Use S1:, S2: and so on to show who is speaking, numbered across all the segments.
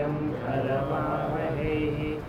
S1: वीर्यं करवावहै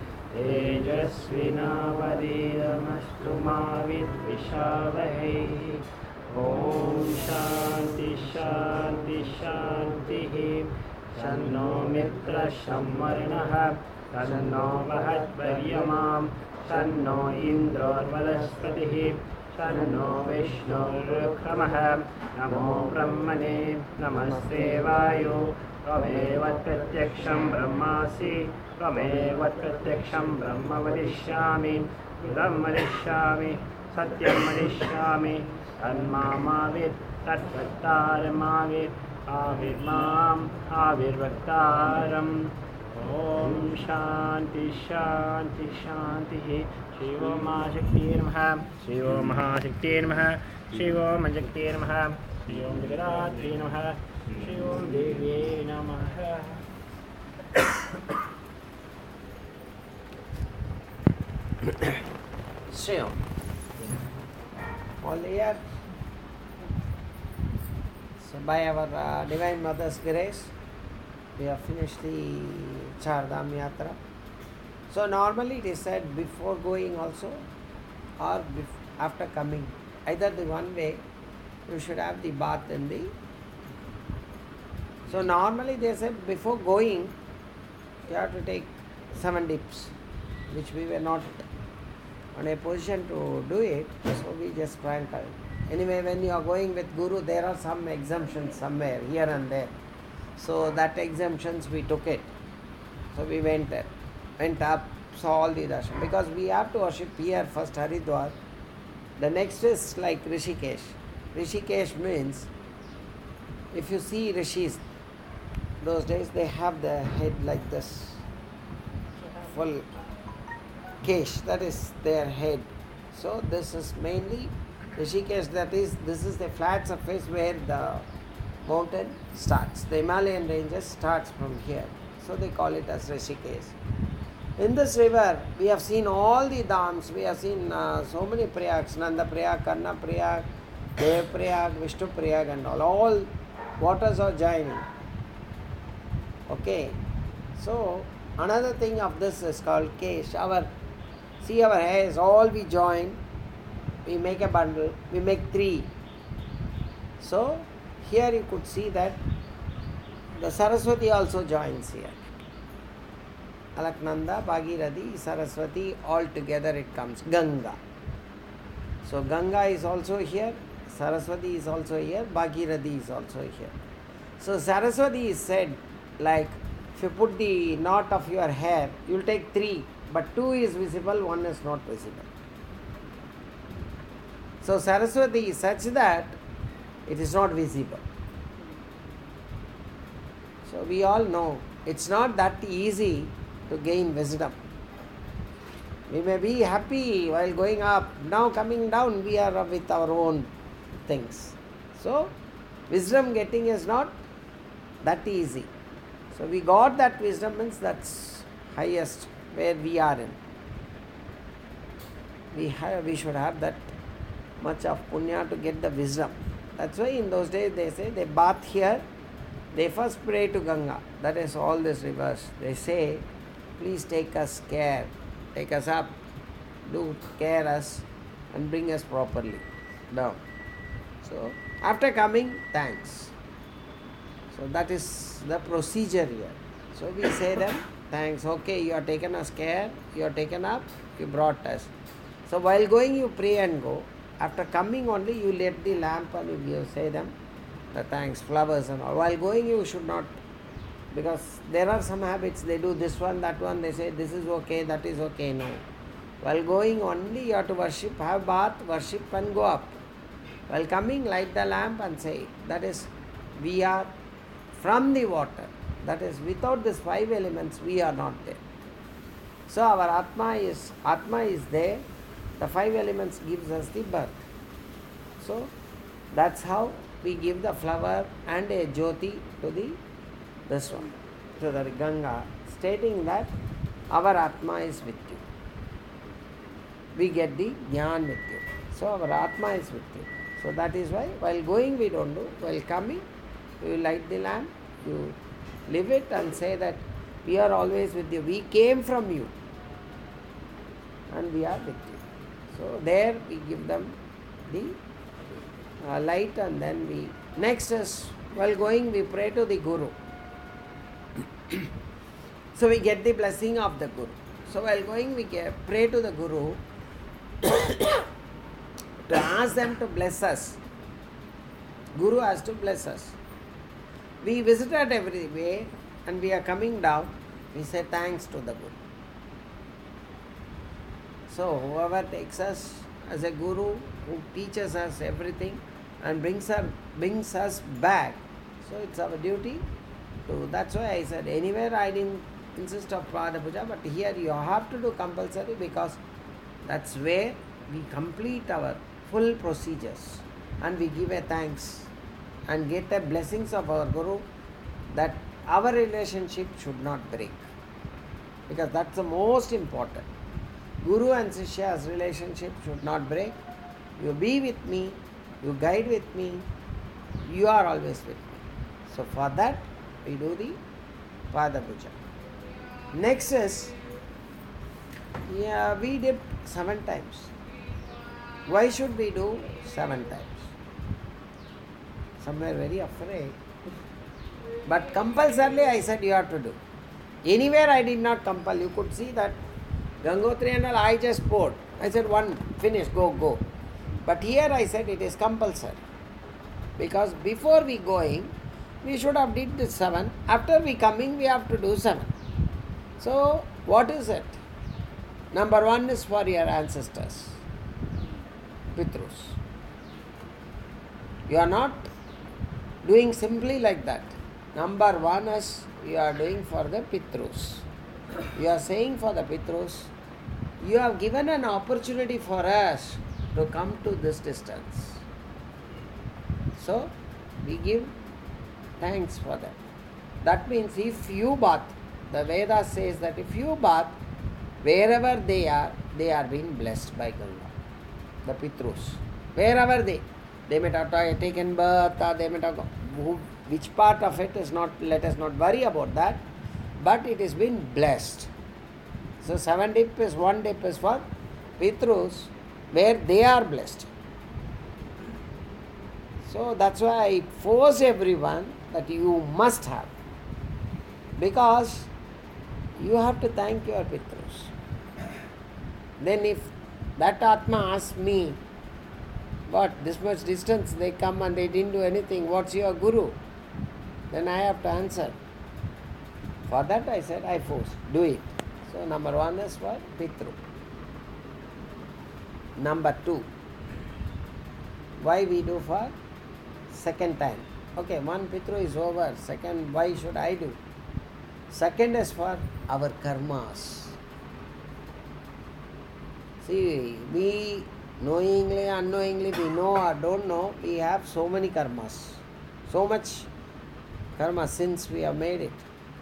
S1: तेजस्विनावधीतमस्तु मा विद्विषावहै ॐ शान्ति शान्ति शान्तिः शन्नो मित्रः संवर्णः शन्नो महद्वर्यमां शन्नो इन्द्रो वनस्पतिः शन्नो विष्णुरुक्रमः नमो ब्रह्मणे नमस्ते वायो त्वमेव प्रत्यक्षं ब्रह्मासि त्वमेव प्रत्यक्षं ब्रह्म वदिष्यामि इदं वदिष्यामि सत्यं वदिष्यामि तन्मामावित् तद्वक्तारमावित् आविर्माम् आविर्वक्तारम् ॐ शान्ति शान्ति शान्तिः श्री ओं महाशक्तिर्नमः श्री ओं महाशक्तिर्नमः श्री ओं शक्तिर्नमः श्री ओं जगदात्रे नमः श्री ओं देव्यै नमः
S2: Shri Om. All here. So by our Divine Mother's grace, we have finished the Chardham Yatra. So normally it is said before going also or after coming. Either the one way you should have the bath in the. So normally they say before going you have to take 7 dips, which we were not on a position to do it, so we just sprinkled. Anyway, when you are going with Guru, there are some exemptions somewhere, here and there. So that exemptions we took it. So we went there, went up, saw all the darshan. Because we have to worship here first Haridwar. The next is like Rishikesh. Rishikesh means, if you see Rishis, those days they have the head like this, full kesh, that is their head. So this is mainly Rishikesh, this is the flat surface where the mountain starts. The Himalayan ranges starts from here. So they call it as Rishikesh. In this river, we have seen all the dhams. We have seen so many Prayags, Nanda Prayag, Karna Prayag, Dev Prayag, Vishnu Prayag and all. All waters are joining. Okay. So another thing of this is called Kesh. Our hairs, all we join, we make a bundle, we make 3. So here you could see that the Saraswati also joins here. Alaknanda, Bhagirathi, Saraswati, all together it comes, Ganga. So Ganga is also here, Saraswati is also here, Bhagirathi is also here. So Saraswati is said like, if you put the knot of your hair, you will take 3, but 2 is visible, 1 is not visible. So Saraswati is such that it is not visible. So we all know it's not that easy to gain wisdom. We may be happy while going up, now coming down we are with our own things. So wisdom getting is not that easy. So we got that wisdom means that's highest where we are in. We should have that much of punya to get the wisdom. That's why in those days they say they bath here, they first pray to Ganga. That is all these rivers. They say, please take us care, take us up, do care us and bring us properly down. So after coming, thanks. So that is the procedure here. So we say them, thanks, okay, you have taken us care, you have taken up, you brought us. So while going you pray and go. After coming only you let the lamp and you say them, the thanks, flowers and all. While going you should not, because there are some habits, they do this one, that one, they say this is okay, that is okay, no. While going only you have to worship, have bath, worship and go up. While coming, light the lamp and say, that is, we are from the water. That is, without these 5 elements, we are not there. So our Atma is there. The 5 elements gives us the birth. So that's how we give the flower and a jyoti to this one, to the Ganga, stating that our Atma is with you. We get the Jnana with you. So our Atma is with you. So that is why while going we don't do, while coming you light the lamp, you leave it and say that We are always with you. We came from you and we are with you. So there we give them the light, and then we, next is, while going we pray to the Guru. So we get the blessing of the Guru. So while going we pray to the Guru to ask them to bless us. Guru has to bless us. We visited everywhere and we are coming down. We say thanks to the Guru. So whoever takes us as a Guru who teaches us everything and brings us back, so it's our duty to. That's why I said anywhere I didn't insist of Pada Puja, but here you have to do compulsory, because that's where we complete our full procedures and we give a thanks and get the blessings of our Guru that our relationship should not break, because that's the most important. Guru and Shishya's relationship should not break. You be with me, you guide with me, you are always with me. So for that we do the Pada Puja. Next is, we did 7 times. Why should we do 7 times? Some were very afraid. But compulsorily I said you have to do. Anywhere I did not compel. You could see that Gangotri and all I just poured. I said 1, finish, go. But here I said it is compulsory. Because before we going, we should have did the 7. After we coming, we have to do 7. So, what is it? Number 1 is for your ancestors, Pitrus. You are not doing simply like that. Number 1 is you are doing for the Pitrus. You are saying for the Pitrus, you have given an opportunity for us to come to this distance. So, we give thanks for that. That means if you bath, the Veda says that if you bath, wherever they are being blessed by Ganga. The Pitrus. Wherever they may have taken birth, or they may have, which part of it is not, let us not worry about that, but it is been blessed. So 7 dip is 1 dip is for Pitrus, where they are blessed. So that's why I force everyone that you must have, because you have to thank your Pitrus. Then if that Atma asks me, what, this much distance they come and they didn't do anything, what's your Guru? Then I have to answer. For that I said, I force, do it. So number 1 is for Pitru. Number 2, why we do for second time? Okay, 1 Pitru is over. Second, why should I do? Second is for our karmas. See, we knowingly, unknowingly, we know or don't know, we have so many karmas. So much karma since we have made it.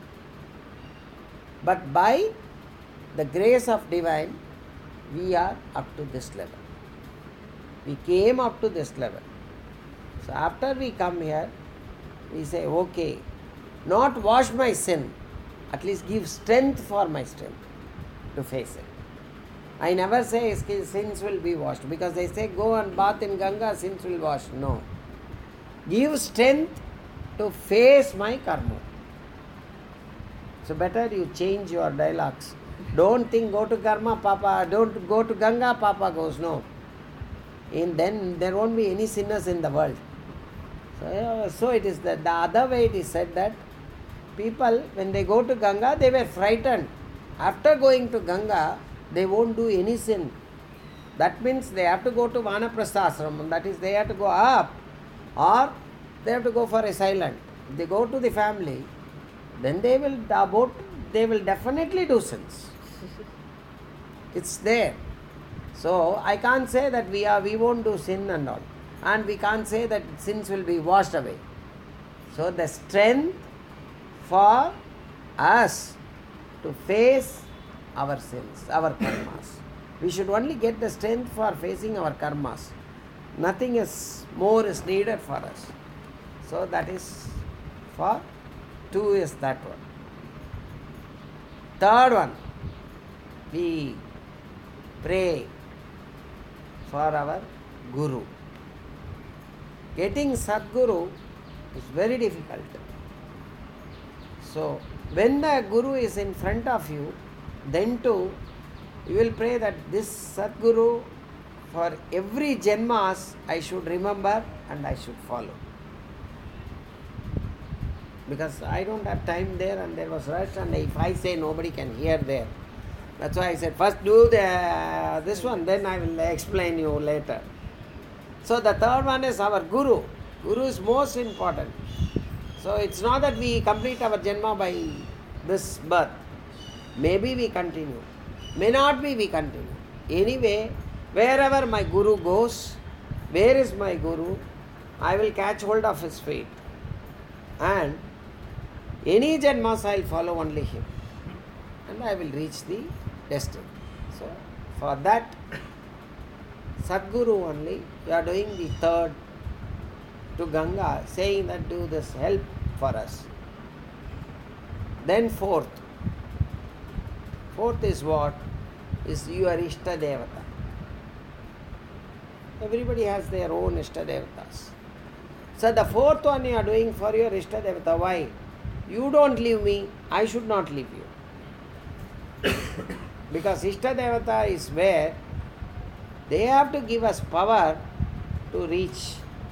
S2: But by the grace of divine, we are up to this level. We came up to this level. So after we come here, we say, okay, not wash my sin, at least give strength for my strength to face it. I never say sins will be washed, because they say go and bath in Ganga, sins will wash. No. Give strength to face my karma. So better you change your dialogues. Don't think go to karma, Papa, don't go to Ganga, Papa goes. No. And then there won't be any sinners in the world. So it is the other way it is said that people, when they go to Ganga, they were frightened. After going to Ganga, they won't do any sin. That means they have to go to Vanaprastha ashram, that is they have to go up, or they have to go for a silent. If they go to the family, then they will definitely do sins. It's there. So I can't say that we won't do sin and all. And we can't say that sins will be washed away. So the strength for us to face our sins, our karmas. We should only get the strength for facing our karmas. Nothing more is needed for us. So that is for 2 is that one. Third one, we pray for our Guru. Getting Sadguru is very difficult. So, when the Guru is in front of you, then too, you will pray that this Sadguru, for every Janmas, I should remember and I should follow. Because I don't have time there and there was rush, and if I say nobody can hear there. That's why I said first do this one, then I will explain you later. So the third one is our Guru. Guru is most important. So it's not that we complete our Janma by this birth. Maybe we continue. May not be we continue. Anyway, wherever my Guru goes, where is my Guru, I will catch hold of his feet. And any Janmas I will follow only him. And I will reach the destiny. So, for that, Sadguru only, we are doing the third to Ganga, saying that do this help for us. Then fourth. Fourth is what? Is your Ishta Devata. Everybody has their own Ishta Devatas. So the fourth one you are doing for your Ishta Devata. Why? You don't leave me, I should not leave you. Because Ishta Devata is where they have to give us power to reach.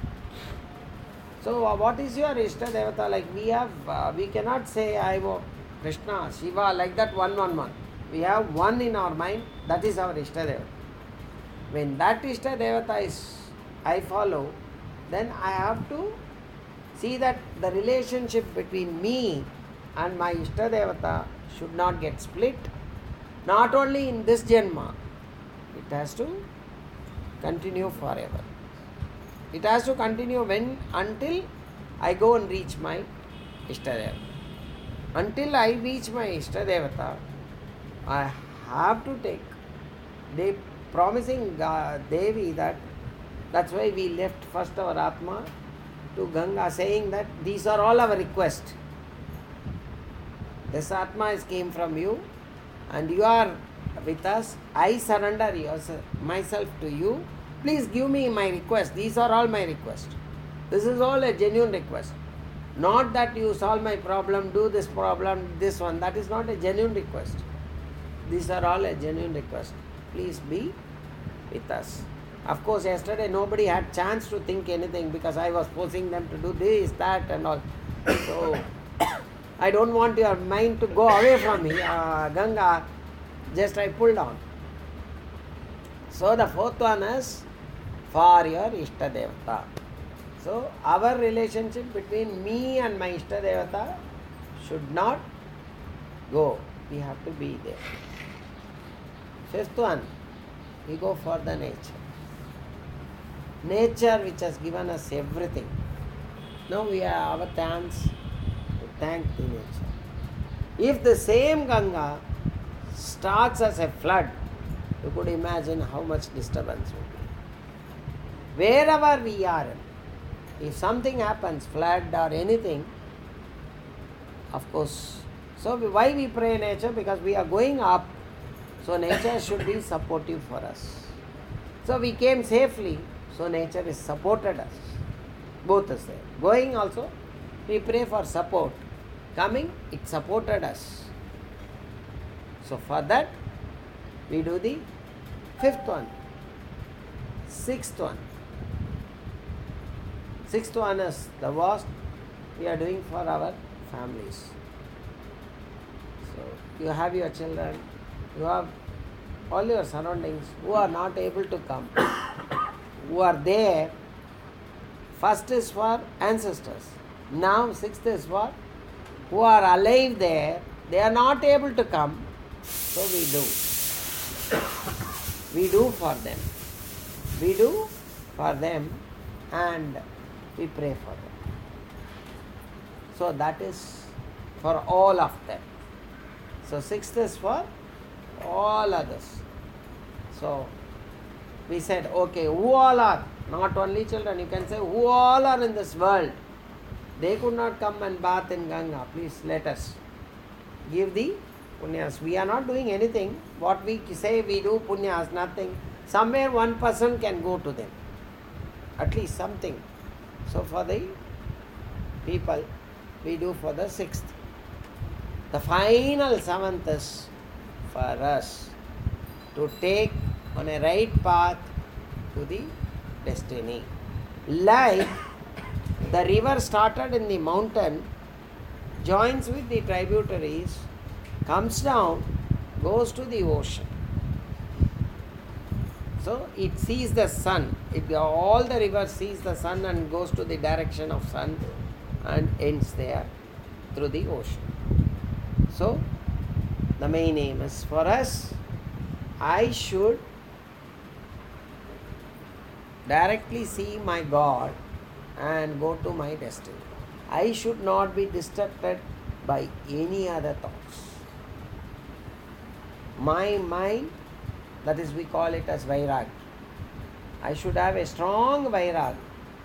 S2: So what is your Ishta Devata? Like we cannot say I am Krishna, Shiva, like that one. We have one in our mind, that is our Ishta Devata. When that Ishta Devata is I follow, then I have to see that the relationship between me and my Ishta Devata should not get split. Not only in this Janma, it has to continue forever. It has to continue until I go and reach my Ishta Devata. Until I reach my Ishta Devata, I have to take. They promising Devi that's why we left first our Atma to Ganga, saying that these are all our requests. This Atma came from you and you are with us. I surrender myself to you. Please give me my request. These are all my requests. This is all a genuine request. Not that you solve my problem, do this problem, this one. That is not a genuine request. These are all a genuine request. Please be with us. Of course, yesterday nobody had chance to think anything because I was forcing them to do this, that and all. So, I don't want your mind to go away from me. Ganga, just I pulled on. So, the fourth one is for your Ishta Devata. So, our relationship between me and my Ishta Devata should not go. We have to be there. Fifth one, we go for the nature. Nature which has given us everything. Now we have our thanks to thank the nature. If the same Ganga starts as a flood, you could imagine how much disturbance would be. Wherever we are, if something happens, flood or anything, of course. So why we pray nature? Because we are going up. So nature should be supportive for us. So we came safely. So nature has supported us. Both is there. Going also, we pray for support. Coming, it supported us. So for that, we do the fifth one. Sixth one. Sixth one is the worst we are doing for our families. So you have your children, you have all your surroundings who are not able to come, who are there. First is for ancestors. Now sixth is for who are alive there. They are not able to come. So we do. We do for them. We do for them and we pray for them. So that is for all of them. So sixth is for all others. So we said, okay, who all are? Not only children, you can say who all are in this world. They could not come and bath in Ganga. Please let us give the Punyas. We are not doing anything. What we say we do, punyas, nothing. Somewhere one person can go to them. At least something. So for the people, we do for the 6th. The final 7th is for us to take on a right path to the destiny. Like the river started in the mountain, joins with the tributaries, comes down, goes to the ocean. So it sees the sun. All the rivers sees the sun and goes to the direction of sun and ends there through the ocean. So the main aim is for us, I should directly see my God and go to my destiny. I should not be distracted by any other thoughts. My mind, that is, we call it as vairag. I should have a strong vairag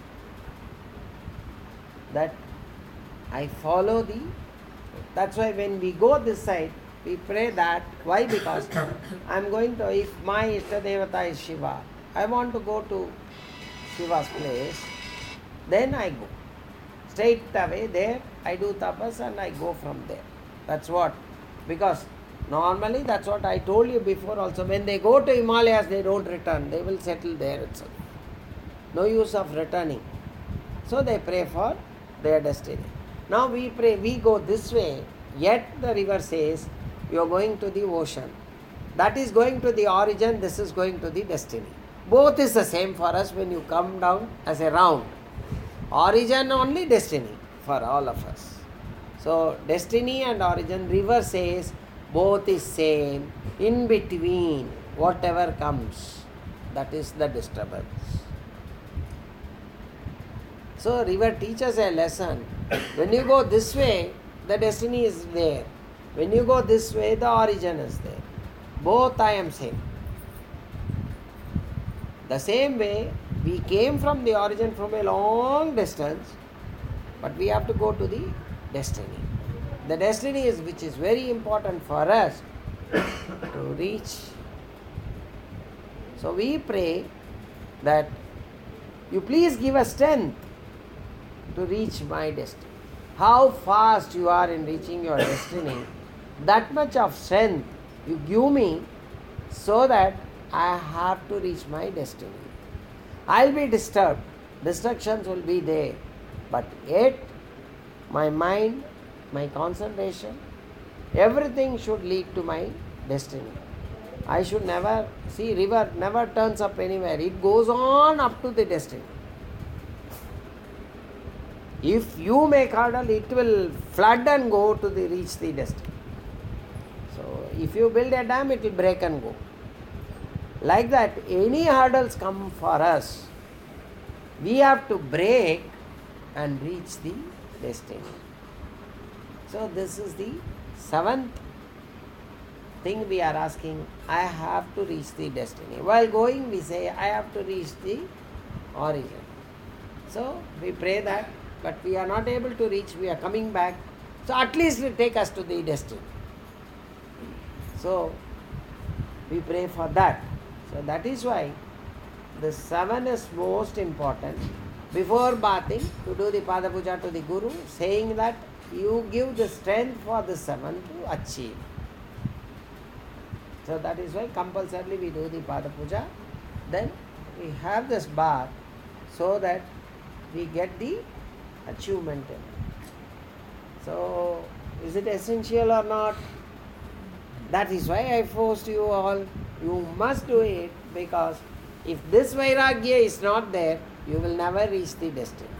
S2: that I follow the. That's why when we go this side, we pray that. Why? Because I'm going to, if my Ishta Devata is Shiva, I want to go to Shiva's place, then I go. Straight away there, I do tapas and I go from there. That's what. Because normally, that's what I told you before also. When they go to Himalayas, they don't return. They will settle there itself. No use of returning. So they pray for their destiny. Now we pray, we go this way, yet the river says, you are going to the ocean. That is going to the origin, this is going to the destiny. Both is the same for us when you come down as a round. Origin only, destiny for all of us. So destiny and origin, river says, both is same. In between, whatever comes, that is the disturbance. So river teaches a lesson. When you go this way, the destiny is there. When you go this way, the origin is there. Both I am same. The same way, we came from the origin from a long distance, but we have to go to the destiny. The destiny is which is very important for us to reach. So we pray that you please give us strength to reach my destiny. How fast you are in reaching your destiny, that much of strength you give me so that I have to reach my destiny. I'll be disturbed, distractions will be there, but yet my mind, my concentration, everything should lead to my destiny. I should never, see, river never turns up anywhere, it goes on up to the destiny. If you make hurdle, it will flood and go to the reach the destiny. So if you build a dam, it will break and go. Like that, any hurdles come for us, we have to break and reach the destiny. So this is the 7th thing we are asking. I have to reach the destiny. While going, we say, I have to reach the origin. So we pray that, but we are not able to reach, we are coming back. So at least take us to the destiny. So we pray for that. So that is why the 7 is most important. Before bathing, to do the Pada Puja to the Guru, saying that you give the strength for the 7 to achieve. So that is why compulsorily we do the Pada Puja. Then we have this bath so that we get the achievement in it. So is it essential or not? That is why I forced you all. You must do it, because if this Vairagya is not there, you will never reach the destiny.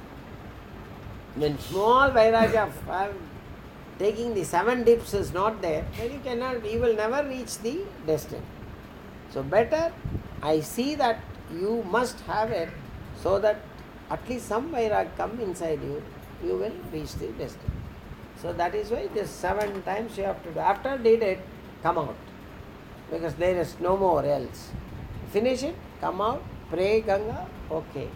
S2: When small Vairagya taking the 7 dips is not there, then you will never reach the destiny. So better I see that you must have it, so that at least some Vairagya come inside you, you will reach the destiny. So that is why this 7 times you have to do. After did it, come out. Because there is no more else. Finish it, come out, pray Ganga, okay.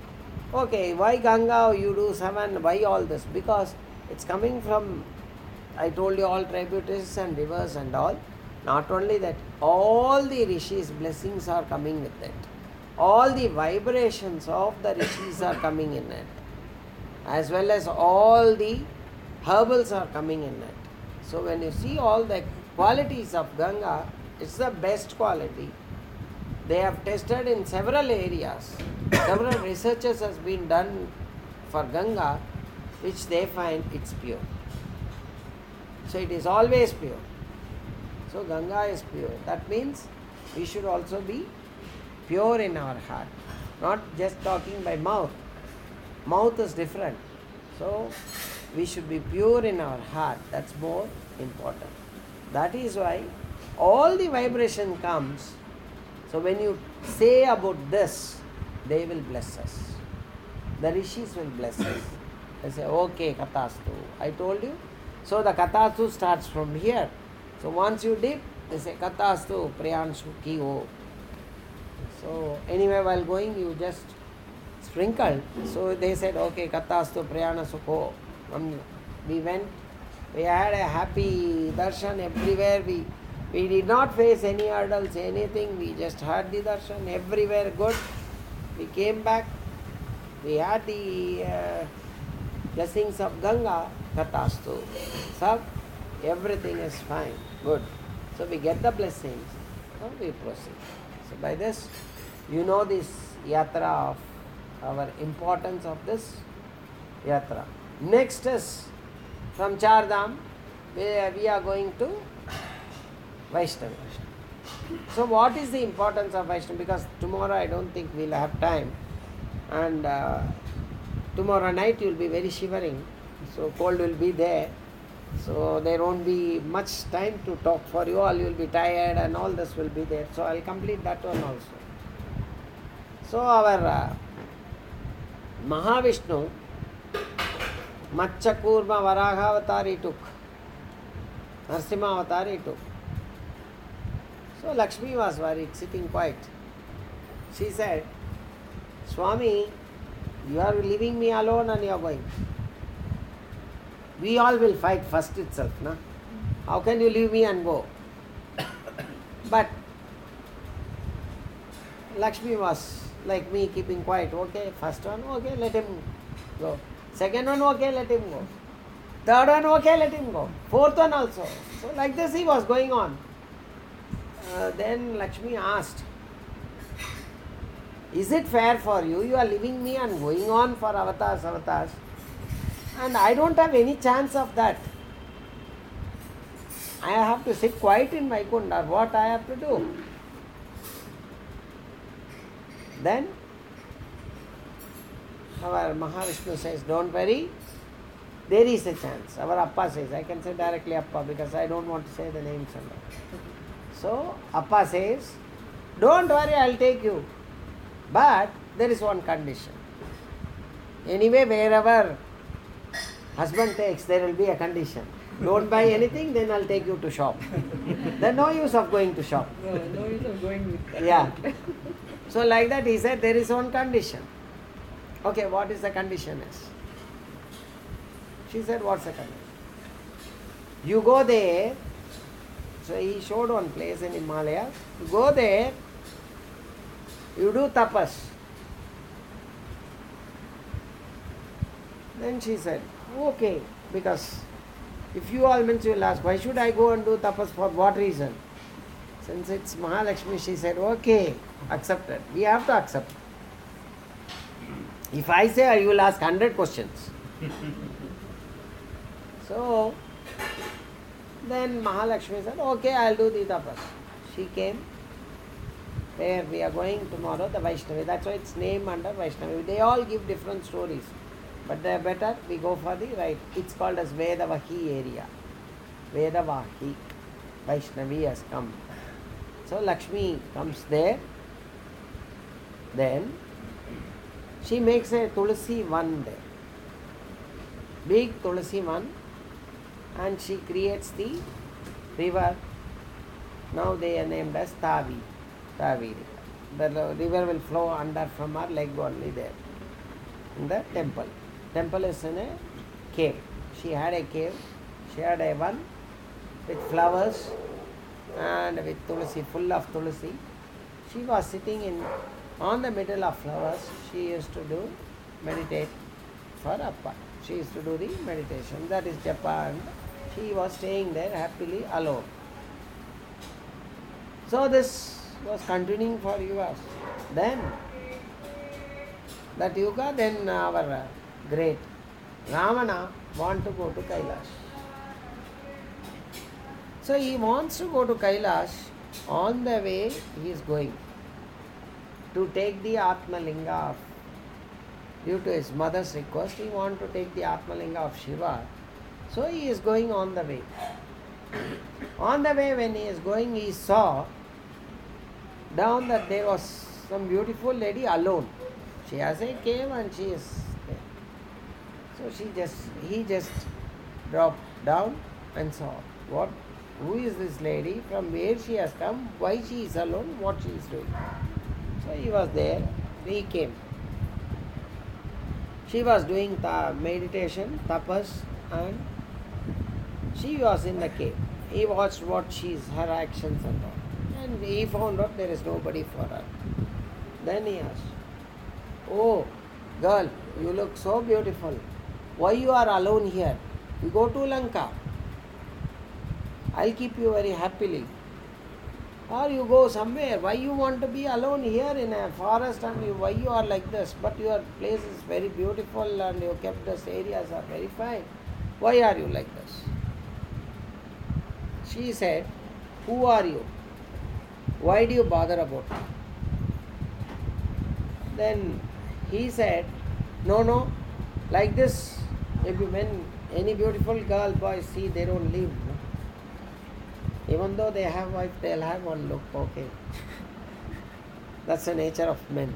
S2: Okay, why Ganga you do 7, why all this? Because it's coming from I told you all tributaries and rivers and all. Not only that, all the rishis' blessings are coming with it. All the vibrations of the rishis are coming in it. As well as all the herbals are coming in it. So when you see all the qualities of Ganga, it's the best quality. They have tested in several areas. Several researches has been done for Ganga, which they find it's pure. So it is always pure. So Ganga is pure. That means we should also be pure in our heart. Not just talking by mouth. Mouth is different. So we should be pure in our heart. That's more important. That is why all the vibration comes. So when you say about this, they will bless us. The rishis will bless us. They say, okay, Kathastu. I told you. So the Kathastu starts from here. So once you dip, they say, Kathastu Priyanshu Kiyo. So anyway, while going, you just sprinkled. So they said, okay, Kathastu Priyana Sukho. We went, we had a happy darshan everywhere. We did not face any hurdles, anything. We just had the darshan everywhere good. We came back. We had the blessings of Ganga, Kathastu. So everything is fine, good. So we get the blessings. So we proceed. So by this, you know this yatra of our importance of this yatra. Next is from Chardham, we are going to Vaishnavi. So what is the importance of Vaishnavi? Because tomorrow I don't think we'll have time. And tomorrow night you will be very shivering. So cold will be there. So there won't be much time to talk for you all. You will be tired and all this will be there. So I'll complete that one also. So our Mahavishnu, Matsya Kurma Varaha avatar he took. Narasimha avatar he took. So Lakshmi was worried, sitting quiet. She said, Swami, you are leaving me alone and you are going. We all will fight first itself, na? How can you leave me and go? But Lakshmi was like me, keeping quiet. Okay, first one, okay, let him go. Second one, okay, let him go. Third one, okay, let him go. Fourth one also. So like this he was going on. Then Lakshmi asked, is it fair for you? You are leaving me and going on for avatars. And I don't have any chance of that. I have to sit quiet in Vaikunta. What I have to do? Then our Mahavishnu says, don't worry, there is a chance. Our Appa says, I can say directly Appa because I don't want to say the names and all. So Appa says, don't worry, I'll take you. But there is one condition. Anyway, wherever husband takes, there will be a condition. Don't buy anything, then I'll take you to shop. Then no use of going to shop.
S3: No use of going with
S2: Yeah. So like that he said, there is one condition. Okay, what is the condition is? She said, what's the condition? You go there. So he showed one place in Himalayas. You go there, you do tapas. Then she said, okay, because if you all means you will ask, why should I go and do tapas, for what reason? Since it's Mahalakshmi, she said, okay, accepted. We have to accept. If I say, you will ask 100 questions. So, then Mahalakshmi said, okay, I'll do the tapas. She came. Where we are going tomorrow, the Vaishnavi. That's why it's named under Vaishnavi. They all give different stories. But they're better, we go for the right. It's called as Vedavahi area. Vedavahi. Vaishnavi has come. So Lakshmi comes there. Then she makes a Tulasi one there. Big Tulasi one. And she creates the river. Now they are named as Tavi. Tavi river. The river will flow under from her leg only there. In the temple. Temple is in a cave. She had a cave. She had a one with flowers and with tulsi, full of tulsi. She was sitting on the middle of flowers. She used to do meditate for Appa. She used to do the meditation. That is Japan. She was staying there happily alone. So this was continuing for years. Then that yuga, then our great Ravana want to go to Kailash. So he wants to go to Kailash. On the way he is going to take the Atmalinga. Due to his mother's request, he wants to take the Atmalinga of Shiva. So he is going on the way. On the way when he is going, he saw down that there was some beautiful lady alone. She has a cave and she is there. So he just dropped down and saw who is this lady, from where she has come, why she is alone, what she is doing. So he was there, he came. She was doing meditation, tapas, and she was in the cave. He watched her actions and all. And he found out there is nobody for her. Then he asked, "Oh, girl, you look so beautiful. Why you are alone here? You go to Lanka. I'll keep you very happily. Or you go somewhere. Why you want to be alone here in a forest and why you are like this? But your place is very beautiful and you kept these areas are very fine. Why are you like this?" She said, "Who are you? Why do you bother about me?" Then he said, No, like this, maybe when any beautiful girl, boys see, they don't leave. No? Even though they have wife, they'll have one look, okay. That's the nature of men.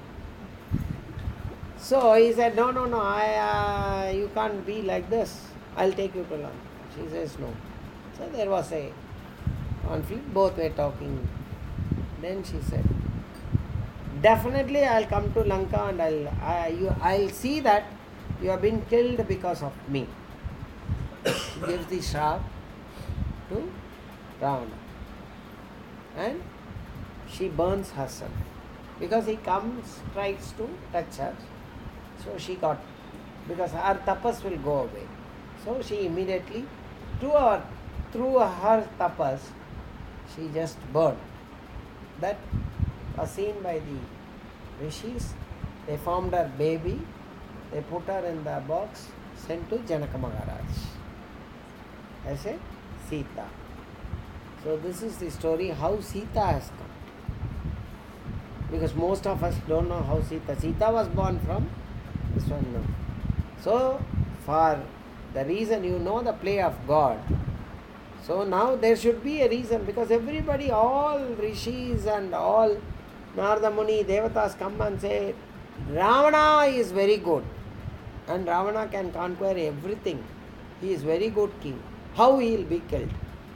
S2: So he said, No, you can't be like this. I'll take you to Lanka. She says no. So there was a conflict, both were talking. Then she said, "Definitely I'll come to Lanka and I'll see that you have been killed because of me." She gives the shrap to Ravana. And she burns herself. Because he comes, tries to touch her. So she got, because her tapas will go away. So she immediately, through her tapas, she just burned. That was seen by the rishis. They formed her baby, they put her in the box, sent to Janaka Maharaj as a Sita. So this is the story how Sita has come. Because most of us don't know how Sita was born from this one. No. So for the reason you know the play of God, so now there should be a reason, because everybody, all rishis and all Narada Muni, Devatas come and say, Ravana is very good and Ravana can conquer everything. He is very good king. How he will be killed?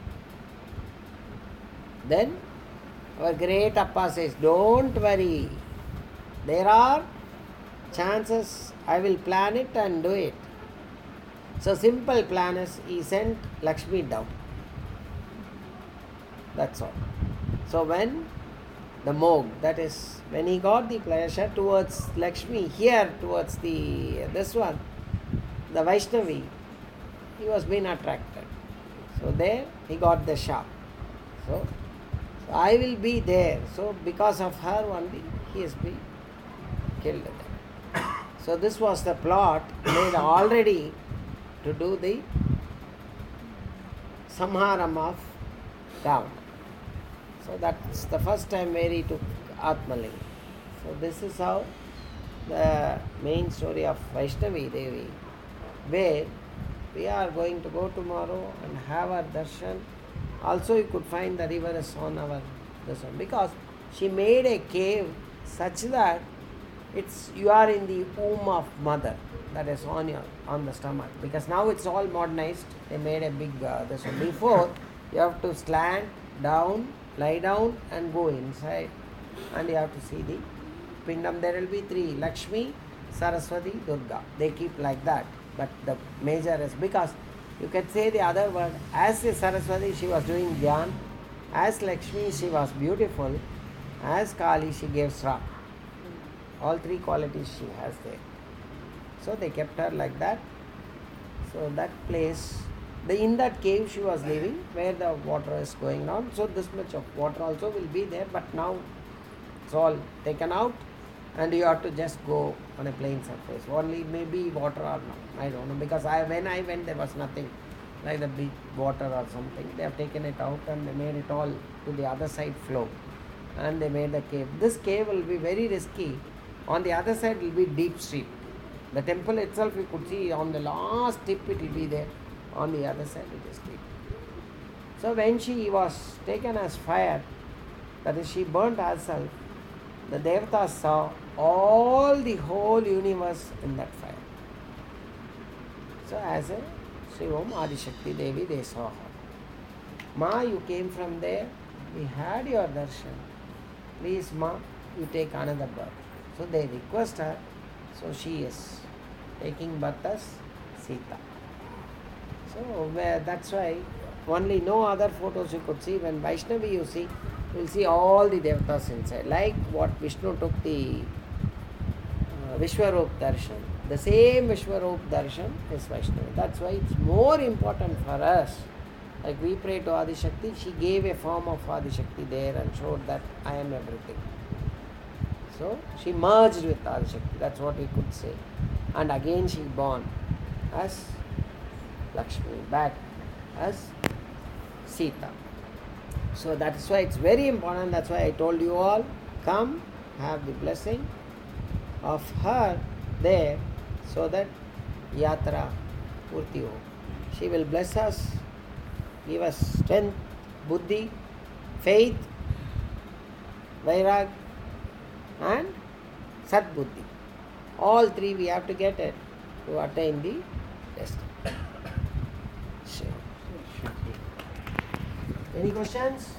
S2: Then our great Appa says, don't worry. There are chances. I will plan it and do it. So simple plan is he sent Lakshmi down. That's all. So when the Mog, that is when he got the pleasure towards Lakshmi, here towards this one, the Vaishnavi, he was being attracted. So there he got the sharp. So I will be there. So because of her only he has been killed. So this was the plot made already to do the Samharam of Ravana. So that's the first time where he took Atmalinga. So this is how the main story of Vaishnavi Devi, where we are going to go tomorrow and have our darshan. Also you could find the river is on our darshan, because she made a cave such that you are in the womb of mother, that is on the stomach, because now it's all modernized. They made a big darshan. Before you have to slant down, lie down and go inside, and you have to see the Pindam. There will be three: Lakshmi, Saraswati, Durga. They keep like that, but the major is because You can say the other word. As the Saraswati, she was doing dhyan. As Lakshmi, she was beautiful. As Kali, she gave srap. All three qualities she has there. So they kept her like that. So that place, in that cave she was living, where the water is going on. So this much of water also will be there, but now it's all taken out, and you have to just go on a plain surface. Only maybe water or not, I don't know, because when I went there was nothing like the beach water or something. They have taken it out and they made it all to the other side flow, and they made the cave. This cave will be very risky. On the other side will be deep street. The temple itself you could see on the last tip it will be there. On the other side it is deep. So when she was taken as fire, that is, she burnt herself, the Devatas saw all the whole universe in that fire. So as a Sri Om Adishakti Devi, they saw her. Ma, you came from there, we had your darshan. Please, Ma, you take another birth. So they request her, so she is taking birth as Sita. So that's why only no other photos you could see. When Vaishnavi you see, you will see all the Devatas inside. Like what Vishnu took the Vishwarup darshan. The same Vishwarup darshan is Vaishnavi. That's why it's more important for us. Like we pray to Adishakti, she gave a form of Adishakti there and showed that I am everything. So she merged with Adishakti. That's what we could say. And again she born as Lakshmi, back as Sita. So that is why it's very important. That's why I told you all, come, have the blessing of her there, so that yatra purti ho. She will bless us, give us strength, buddhi, faith, vairag, and sadbuddhi. All three we have to get it to attain the destiny. Sure. Any questions?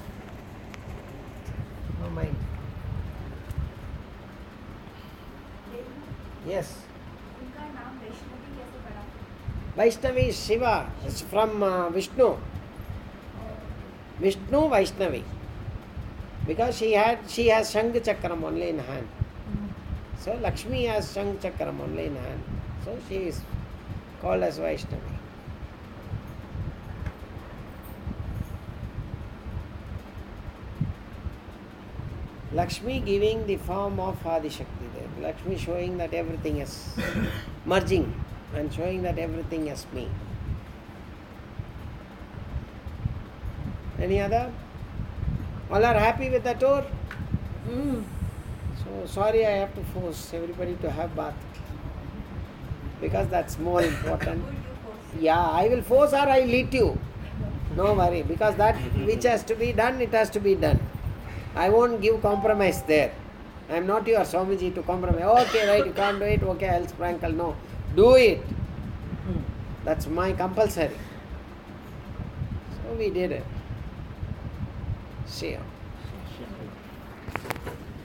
S2: No mind. Yes.
S4: उनका नाम वैष्णवी कैसे पड़ा?
S2: Vaishnavi is Shiva. It's from Vishnu. Vishnu Vaishnavi. Because she has Shanga Chakram only in hand. So Lakshmi has Shanga Chakram only in hand. So she is called as Vaishnavi. Lakshmi giving the form of Adishakti there. Lakshmi showing that everything is merging and showing that everything is me. Any other? All are happy with the tour? So sorry, I have to force everybody to have bath, because that's more important.
S4: Would you force?
S2: Yeah, I will force or I lead you. No worry, because that which has to be done, it has to be done. I won't give compromise there. I am not your Swamiji to compromise. Okay, right, you can't do it. Okay, I'll sprinkle. No, do it. That's my compulsory. So we did it. See you.